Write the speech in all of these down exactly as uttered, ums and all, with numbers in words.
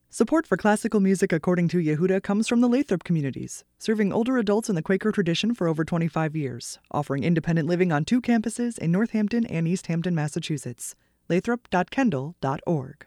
Support for classical music according to Yehuda comes from the Lathrop Communities, serving older adults in the Quaker tradition for over twenty-five years, offering independent living on two campuses in Northampton and East Hampton, Massachusetts. lathrop dot kendall dot org.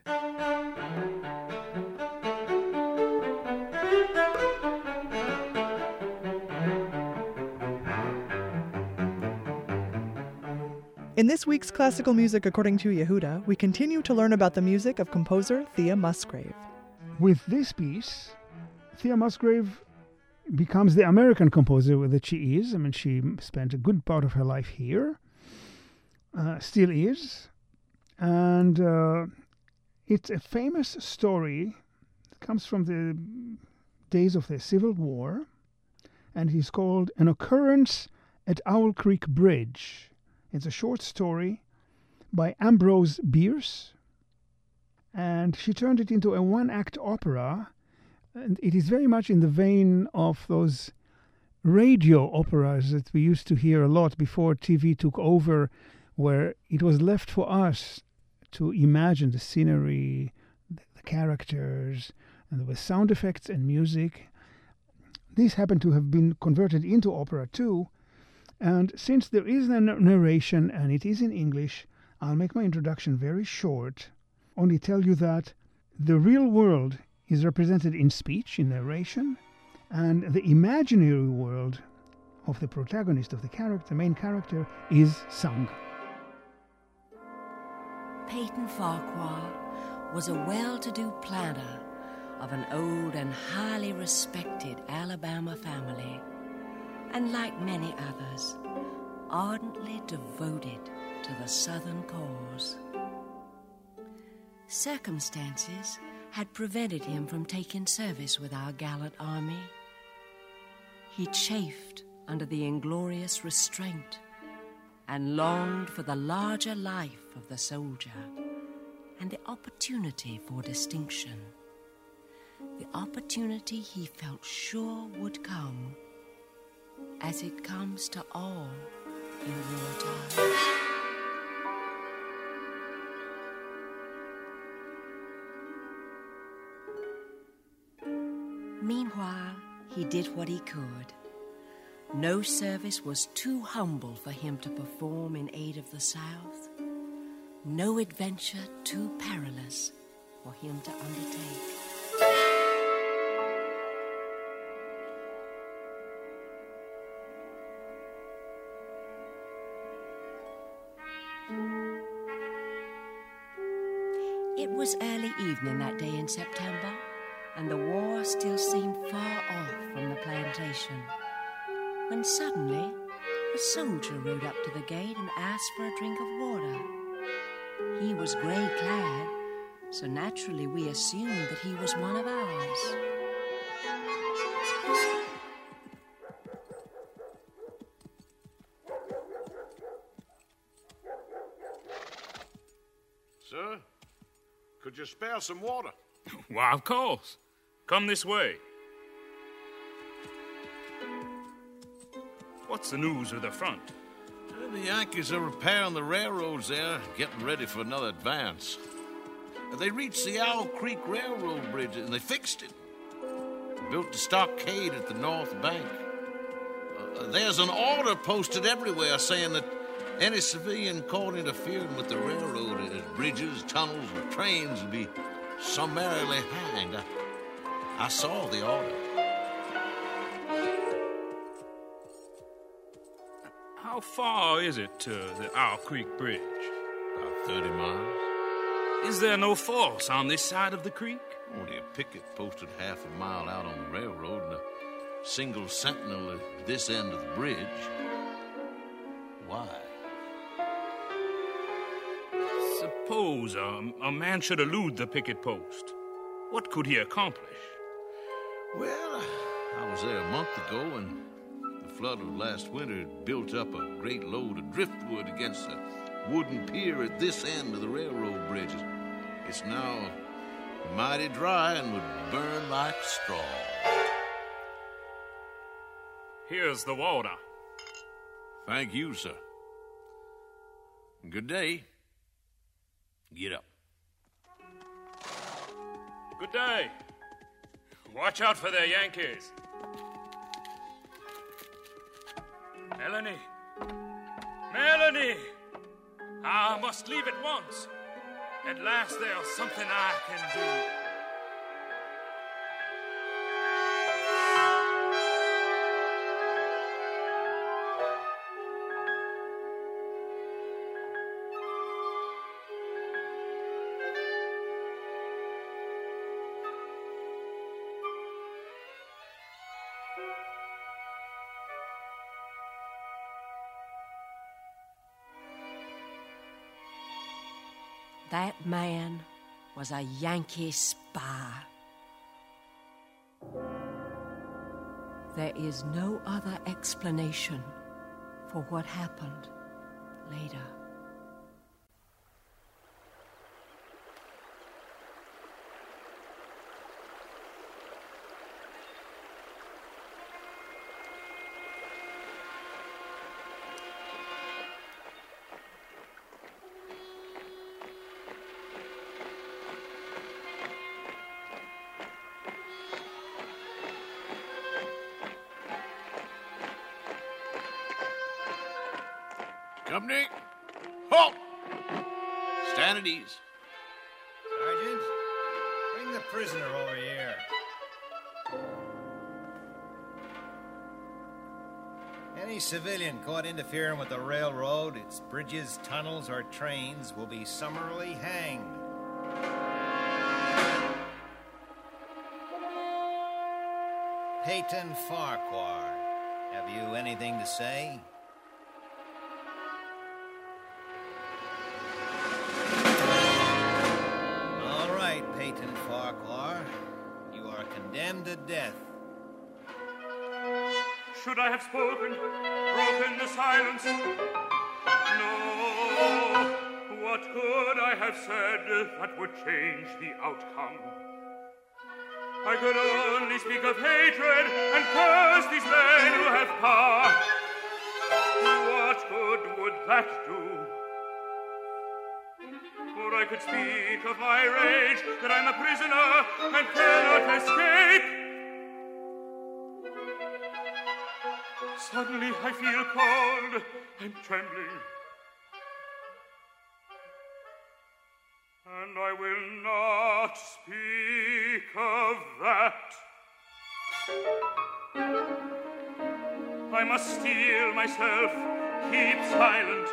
In this week's Classical Music According to Yehuda, we continue to learn about the music of composer Thea Musgrave. With this piece, Thea Musgrave becomes the American composer that she is. I mean, she spent a good part of her life here, uh, still is. And uh, it's a famous story. It comes from the days of the Civil War, and it is called An Occurrence at Owl Creek Bridge. It's a short story by Ambrose Bierce, and she turned it into a one-act opera, and it is very much in the vein of those radio operas that we used to hear a lot before T V took over, where it was left for us to imagine the scenery, the characters, and there were sound effects and music. These happen to have been converted into opera too. And since there is a narration and it is in English, I'll make my introduction very short. Only tell you that the real world is represented in speech, in narration, and the imaginary world of the protagonist, of the character, the main character, is sung. Peyton Farquhar was a well-to-do planter of an old and highly respected Alabama family, and like many others, ardently devoted to the Southern cause. Circumstances had prevented him from taking service with our gallant army. He chafed under the inglorious restraint and longed for the larger life of the soldier and the opportunity for distinction, the opportunity he felt sure would come, as it comes to all in war times. Meanwhile, he did what he could. No service was too humble for him to perform in aid of the South, no adventure too perilous for him to undertake. It was early evening that day in September, and the war still seemed far off from the plantation, when suddenly a soldier rode up to the gate and asked for a drink of water. He was gray-clad, so naturally we assumed that he was one of ours. Sir, could you spare some water? Why, of course. Come this way. What's the news with the front? Well, the Yankees are repairing the railroads there, getting ready for another advance. They reached the Owl Creek Railroad Bridge, and they fixed it. Built a stockade at the north bank. Uh, there's an order posted everywhere saying that any civilian caught interfering with the railroad, as bridges, tunnels, or trains, would be summarily hanged. I, I saw the order. How far is it to the Owl Creek Bridge? About thirty miles. Is there no force on this side of the creek? Only a picket posted half a mile out on the railroad and a single sentinel at this end of the bridge. Why? Suppose um, a man should elude the picket post. What could he accomplish? Well, I was there a month ago, and the flood of last winter had built up a great load of driftwood against the wooden pier at this end of the railroad bridge. It's now mighty dry and would burn like straw. Here's the water. Thank you, sir. Good day. Get up. Good day. Watch out for the Yankees. Melanie. Melanie! I must leave at once. At last there's something I can do. That man was a Yankee spy. There is no other explanation for what happened later. Company, halt! Stand at ease. Sergeant, bring the prisoner over here. Any civilian caught interfering with the railroad, its bridges, tunnels, or trains will be summarily hanged. Peyton Farquhar, have you anything to say? Peyton Farquhar, you are condemned to death. Should I have spoken, broken the silence? No. What could I have said that would change the outcome? I could only speak of hatred and curse these men who have power. What good would that do? Or I could speak of my rage, that I'm a prisoner and cannot escape. Suddenly I feel cold, I'm trembling. And I will not speak of that. I must steel myself, keep silent.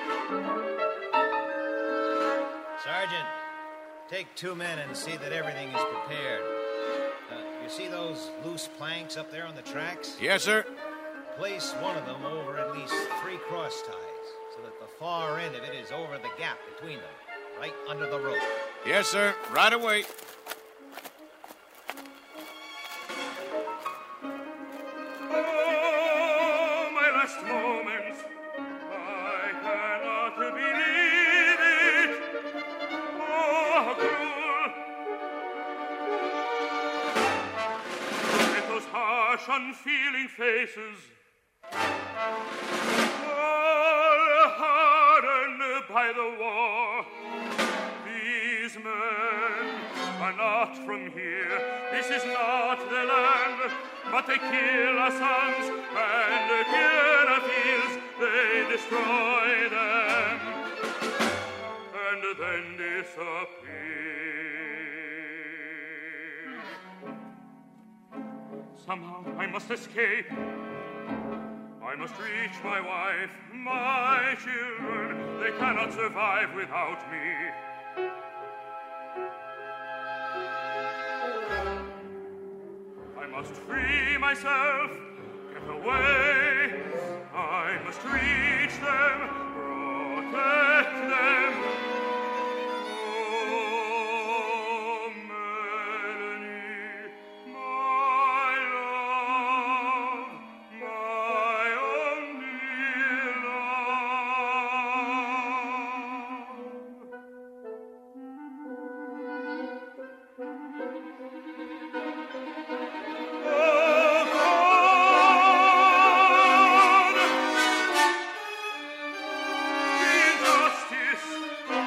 Sergeant, take two men and see that everything is prepared. Uh, you see those loose planks up there on the tracks? Yes, sir. Place one of them over at least three cross ties, so that the far end of it is over the gap between them, right under the rope. Yes, sir. Right away. Oh, my last moments. I cannot believe it. Oh, how cruel. Look at those harsh, unfeeling faces. All hardened by the war. These men are not from here. This is not their land. But they kill our sons and kill our fields. They destroy them and then disappear. Somehow I must escape. I must reach my wife, my children. They cannot survive without me. I must free myself, get away. I must reach them, protect them. Oh, Melanie, my love, my only love.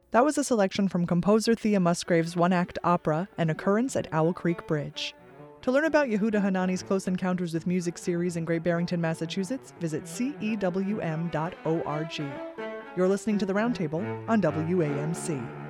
That was a selection from composer Thea Musgrave's one-act opera, An Occurrence at Owl Creek Bridge. To learn about Yehuda Hanani's Close Encounters with Music series in Great Barrington, Massachusetts, visit C E W M dot org. You're listening to The Roundtable on W A M C.